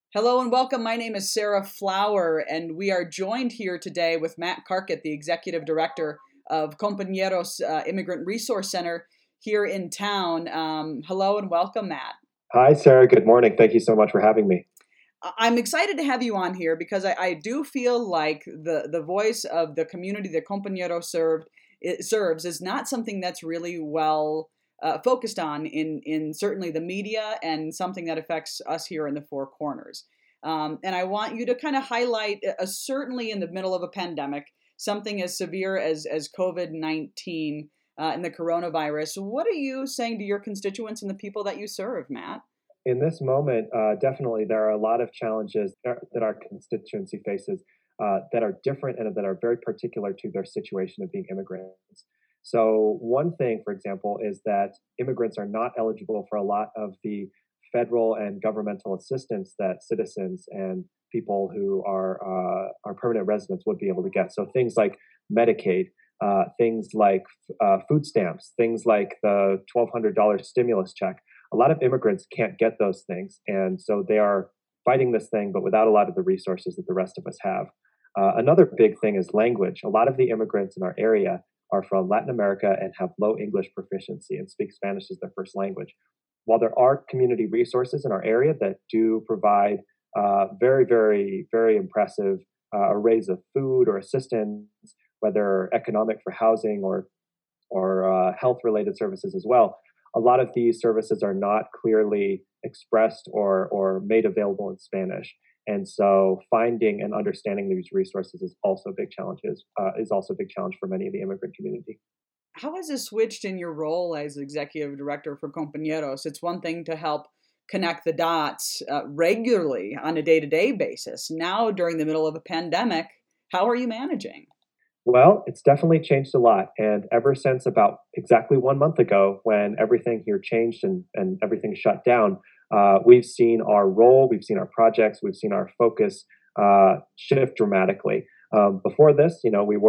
Hello and welcome. My name is Sarah Flower, and we are joined here today with Matt Carkett, the Executive Director of Compañeros Immigrant Resource Center here in town. Hello and welcome, Matt. Hi, Sarah. Good morning. Thank you so much for having me. I'm excited to have you on here because I do feel like the voice of the community that Compañero serves is not something that's really well focused on in certainly the media and something that affects us here in the Four Corners. And I want you to kind of highlight, certainly in the middle of a pandemic, something as severe as COVID-19 and the coronavirus. What are you saying to your constituents and the people that you serve, Matt? In this moment, definitely there are a lot of challenges that our constituency faces that are different and that are very particular to their situation of being immigrants. So, one thing, for example, is that immigrants are not eligible for a lot of the federal and governmental assistance that citizens and people who are permanent residents would be able to get. So, things like Medicaid, things like food stamps, things like the $1,200 stimulus check. A lot of immigrants can't get those things, and so they are fighting this thing, but without a lot of the resources that the rest of us have. Another big thing is language. A lot of the immigrants in our area are from Latin America and have low English proficiency and speak Spanish as their first language. While there are community resources in our area that do provide very, very, very impressive arrays of food or assistance, whether economic for housing or health related services as well, a lot of these services are not clearly expressed or made available in Spanish. And so finding and understanding these resources is also a big challenge for many of the immigrant community. How has this switched in your role as executive director for Compañeros? It's one thing to help connect the dots regularly on a day-to-day basis. Now, during the middle of a pandemic, how are you managing? Well, it's definitely changed a lot. And ever since about exactly 1 month ago, when everything here changed and everything shut down, we've seen our role, we've seen our projects, we've seen our focus shift dramatically. Before this,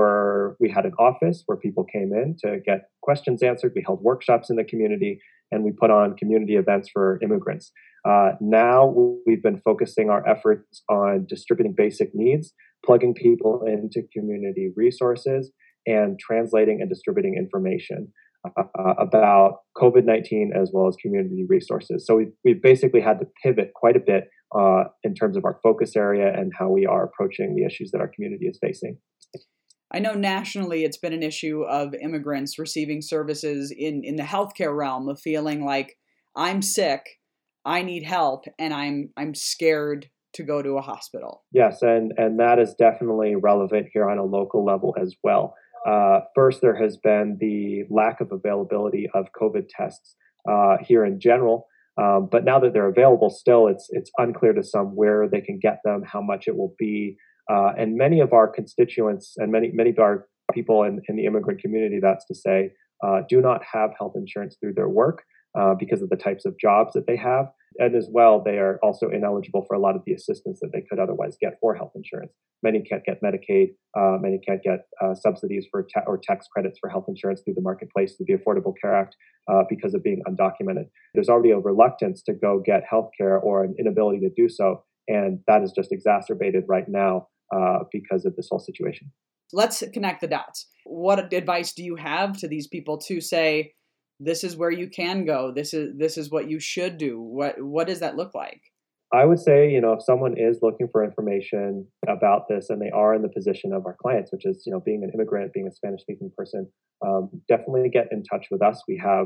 we had an office where people came in to get questions answered. We held workshops in the community, and we put on community events for immigrants. Now we've been focusing our efforts on distributing basic needs, plugging people into community resources, and translating and distributing information about COVID-19 as well as community resources. So we've basically had to pivot quite a bit in terms of our focus area and how we are approaching the issues that our community is facing. I know nationally it's been an issue of immigrants receiving services in the healthcare realm of feeling like I'm sick, I need help, and I'm scared to go to a hospital. Yes, and that is definitely relevant here on a local level as well. First, there has been the lack of availability of COVID tests here in general. But now that they're available, still it's unclear to some where they can get them, how much it will be, and many of our constituents and many of our people in the immigrant community, that's to say, do not have health insurance through their work because of the types of jobs that they have. And as well, they are also ineligible for a lot of the assistance that they could otherwise get for health insurance. Many can't get Medicaid. Many can't get subsidies or tax credits for health insurance through the marketplace, through the Affordable Care Act, because of being undocumented. There's already a reluctance to go get health care or an inability to do so. And that is just exacerbated right now because of this whole situation. Let's connect the dots. What advice do you have to these people to say, this is where you can go. This is what you should do. What does that look like? I would say, if someone is looking for information about this and they are in the position of our clients, which is, being an immigrant, being a Spanish speaking person, definitely get in touch with us.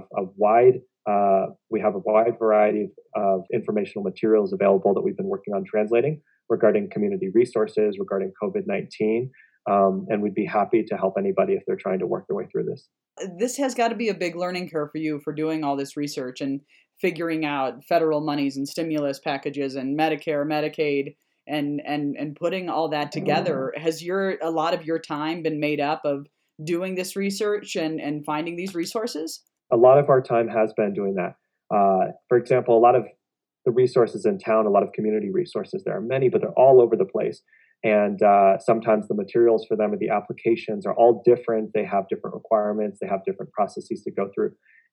We have a wide variety of informational materials available that we've been working on translating regarding community resources, regarding COVID-19. And we'd be happy to help anybody if they're trying to work their way through this. This has got to be a big learning curve for you for doing all this research and figuring out federal monies and stimulus packages and Medicare, Medicaid, and putting all that together. Has a lot of your time been made up of doing this research and finding these resources? A lot of our time has been doing that. For example, a lot of the resources in town, a lot of community resources, there are many, but they're all over the place. And sometimes the materials for them and the applications are all different. They have different requirements. They have different processes to go through.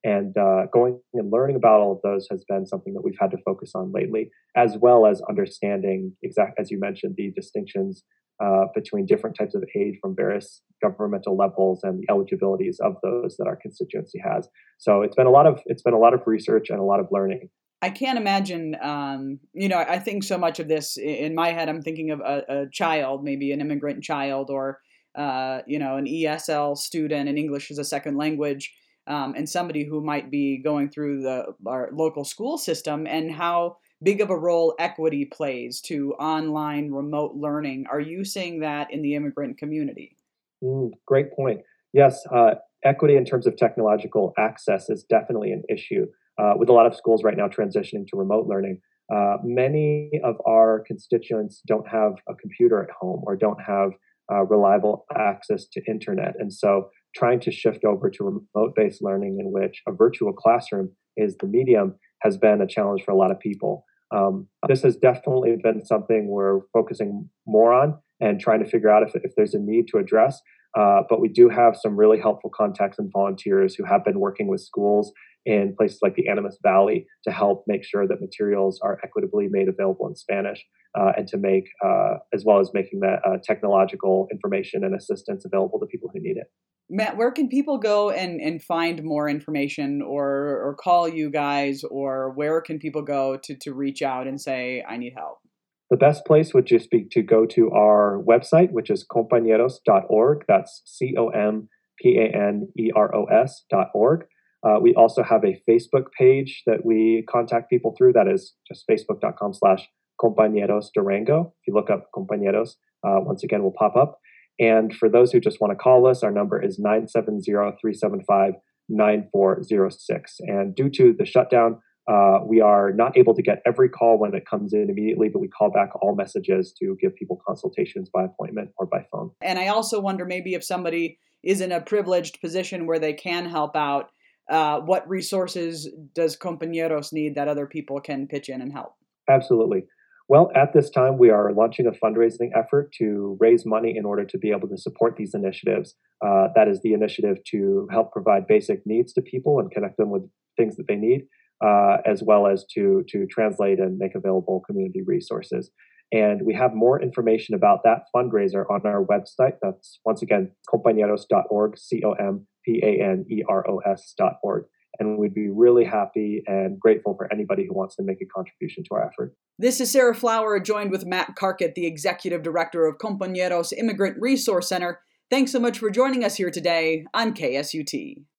And going and learning about all of those has been something that we've had to focus on lately, as well as understanding, exact as you mentioned, the distinctions between different types of aid from various governmental levels and the eligibilities of those that our constituency has. So it's been a lot of research and a lot of learning. I can't imagine, I think so much of this in my head. I'm thinking of a child, maybe an immigrant child, or, an ESL student, and English as a second language, and somebody who might be going through our local school system, and how big of a role equity plays to online remote learning. Are you seeing that in the immigrant community? Great point. Yes, equity in terms of technological access is definitely an issue. With a lot of schools right now transitioning to remote learning, many of our constituents don't have a computer at home or don't have reliable access to internet. And so trying to shift over to remote based learning in which a virtual classroom is the medium has been a challenge for a lot of people. This has definitely been something we're focusing more on and trying to figure out if there's a need to address. But we do have some really helpful contacts and volunteers who have been working with schools in places like the Animas Valley to help make sure that materials are equitably made available in Spanish and to make, as well as making that technological information and assistance available to people who need it. Matt, where can people go and find more information, or call you guys, or where can people go to reach out and say, I need help? The best place would just be to go to our website, which is companeros.org. That's COMPANEROS.org. We also have a Facebook page that we contact people through. That is just facebook.com/compañeros Durango. If you look up compañeros, once again, will pop up. And for those who just want to call us, our number is 970-375-9406. And due to the shutdown, we are not able to get every call when it comes in immediately, but we call back all messages to give people consultations by appointment or by phone. And I also wonder, maybe if somebody is in a privileged position where they can help out, what resources does Compañeros need that other people can pitch in and help? Absolutely. Well, at this time, we are launching a fundraising effort to raise money in order to be able to support these initiatives. That is the initiative to help provide basic needs to people and connect them with things that they need, as well as to translate and make available community resources. And we have more information about that fundraiser on our website. That's once again companeros.org, COMPANEROS.org. And we'd be really happy and grateful for anybody who wants to make a contribution to our effort. This is Sarah Flower, joined with Matt Carkett, the Executive Director of Compañeros Immigrant Resource Center. Thanks so much for joining us here today on KSUT.